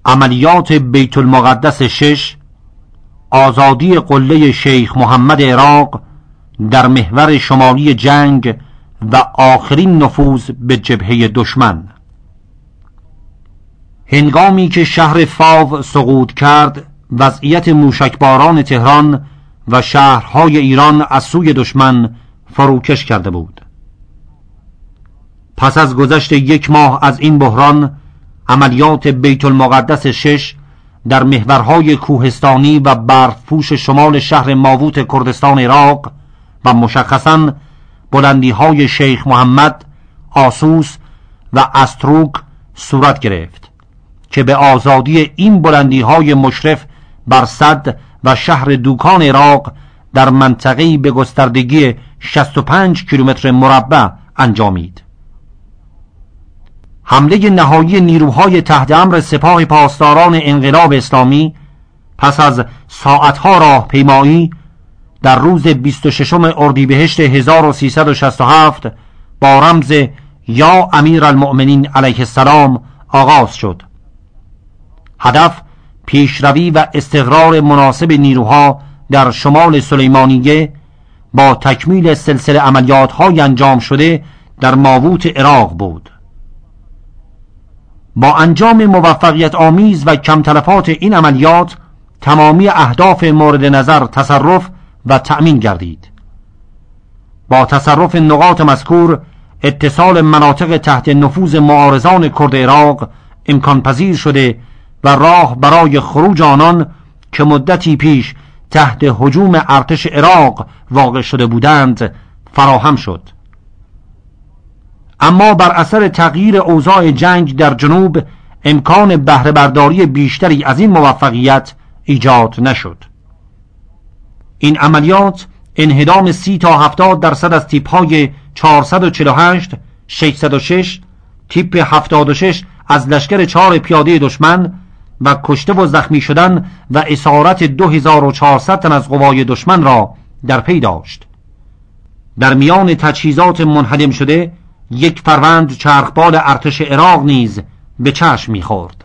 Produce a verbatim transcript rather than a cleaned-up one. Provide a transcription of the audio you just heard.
عملیات بیت المقدس شش، آزادی قله شیخ محمد عراق در محور شمالی جنگ و آخرین نفوذ به جبهه دشمن. هنگامی که شهر فاو سقوط کرد، وضعیت موشکباران تهران و شهرهای ایران از سوی دشمن فروکش کرده بود. پس از گذشت یک ماه از این بحران، عملیات بیت المقدس شش در محورهای کوهستانی و برفپوش شمال شهر ماووت کردستان عراق و مشخصاً بلندی‌های شیخ محمد، آسوس و استروک صورت گرفت که به آزادی این بلندی‌های مشرف بر سد و شهر دوکان عراق در منطقه‌ای به گستردگی شصت و پنج کیلومتر مربع انجامید. حمله نهایی نیروهای تحت امر سپاه پاسداران انقلاب اسلامی پس از ساعتها راهپیمایی در روز بیست و ششم اردیبهشت هزار و سیصد و شصت و هفت با رمز یا امیرالمؤمنین علیه السلام آغاز شد. هدف پیشروی و استقرار مناسب نیروها در شمال سلیمانیه با تکمیل سلسله عملیات‌های انجام شده در ماووت عراق بود. با انجام موفقیت آمیز و کم تلفات این عملیات، تمامی اهداف مورد نظر تصرف و تأمین گردید. با تصرف نقاط مذکور، اتصال مناطق تحت نفوذ معارضان کرد عراق امکان پذیر شده و راه برای خروج آنان که مدتی پیش تحت هجوم ارتش عراق واقع شده بودند فراهم شد. اما بر اثر تغییر اوضاع جنگ در جنوب، امکان بهره برداری بیشتری از این موفقیت ایجاد نشد. این عملیات انهدام سی تا هفتاد درصد از تیپ‌های چهارصد و چهل و هشت، ششصد و شش، تیپ هفتاد و شش از لشکر چهار پیاده دشمن و کشته و زخمی شدن و اسارت دو هزار و چهارصد تن از قوای دشمن را در پی داشت. در میان تجهیزات منهدم شده، یک فروند چرخبال ارتش عراق نیز به چشم می‌خورد.